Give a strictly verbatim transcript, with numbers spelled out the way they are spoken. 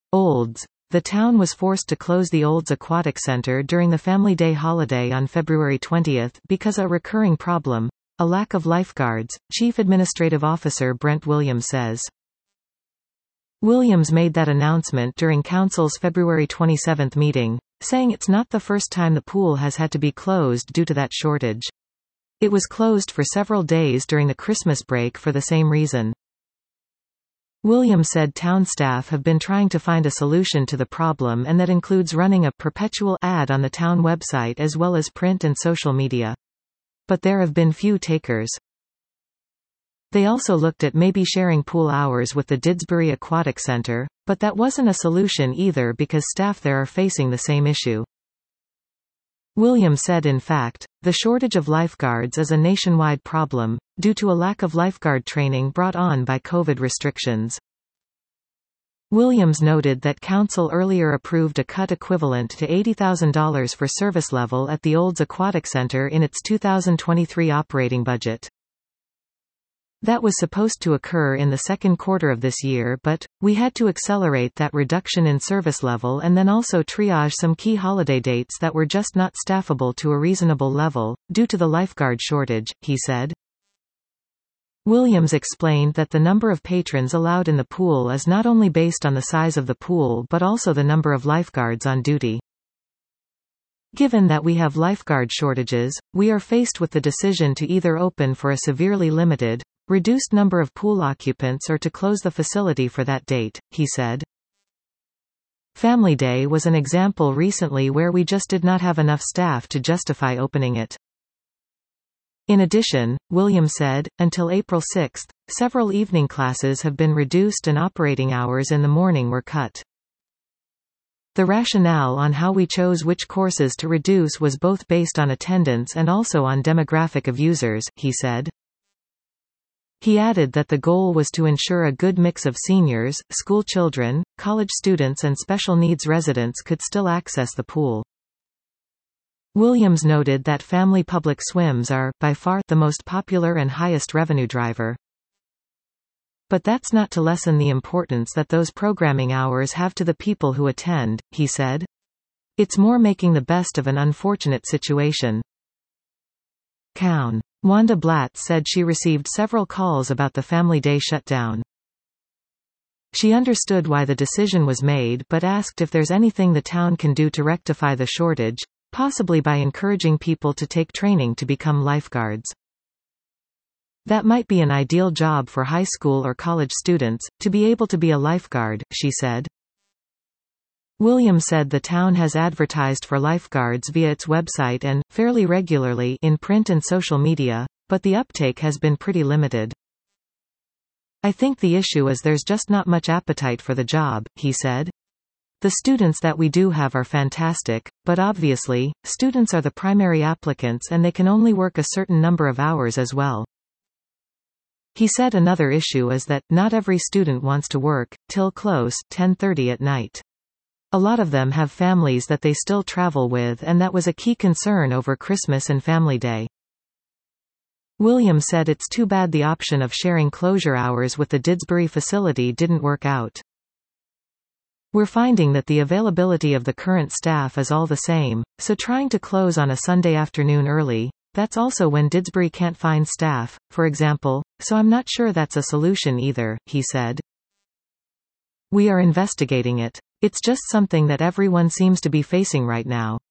Olds. The town was forced to close the Olds Aquatic Center during the Family Day holiday on February twentieth because a recurring problem, a lack of lifeguards, Chief Administrative Officer Brent Williams says. Williams made that announcement during Council's February twenty-seventh meeting, saying it's not the first time the pool has had to be closed due to that shortage. It was closed for several days during the Christmas break for the same reason. Williams said town staff have been trying to find a solution to the problem, and that includes running a perpetual ad on the town website as well as print and social media. But there have been few takers. They also looked at maybe sharing pool hours with the Didsbury Aquatic Center, but that wasn't a solution either because staff there are facing the same issue. Williams said in fact, the shortage of lifeguards is a nationwide problem, due to a lack of lifeguard training brought on by COVID restrictions. Williams noted that Council earlier approved a cut equivalent to eighty thousand dollars for service level at the Olds Aquatic Center in its two thousand twenty-three operating budget. That was supposed to occur in the second quarter of this year, but we had to accelerate that reduction in service level and then also triage some key holiday dates that were just not staffable to a reasonable level, due to the lifeguard shortage, he said. Williams explained that the number of patrons allowed in the pool is not only based on the size of the pool but also the number of lifeguards on duty. Given that we have lifeguard shortages, we are faced with the decision to either open for a severely limited, reduced number of pool occupants or to close the facility for that date, he said. Family Day was an example recently where we just did not have enough staff to justify opening it. In addition, Williams said, until April sixth, several evening classes have been reduced and operating hours in the morning were cut. The rationale on how we chose which courses to reduce was both based on attendance and also on demographic of users, he said. He added that the goal was to ensure a good mix of seniors, school children, college students and special needs residents could still access the pool. Williams noted that family public swims are, by far, the most popular and highest revenue driver. But that's not to lessen the importance that those programming hours have to the people who attend, he said. It's more making the best of an unfortunate situation. Cown. Wanda Blatt said she received several calls about the Family Day shutdown. She understood why the decision was made but asked if there's anything the town can do to rectify the shortage, possibly by encouraging people to take training to become lifeguards. That might be an ideal job for high school or college students, to be able to be a lifeguard, she said. Williams said the town has advertised for lifeguards via its website and, fairly regularly, in print and social media, but the uptake has been pretty limited. I think the issue is there's just not much appetite for the job, he said. The students that we do have are fantastic, but obviously, students are the primary applicants and they can only work a certain number of hours as well. He said another issue is that, not every student wants to work, till close, ten thirty at night. A lot of them have families that they still travel with, and that was a key concern over Christmas and Family Day. Williams said it's too bad the option of sharing closure hours with the Didsbury facility didn't work out. We're finding that the availability of the current staff is all the same, so trying to close on a Sunday afternoon early, that's also when Didsbury can't find staff, for example, so I'm not sure that's a solution either, he said. We are investigating it. It's just something that everyone seems to be facing right now.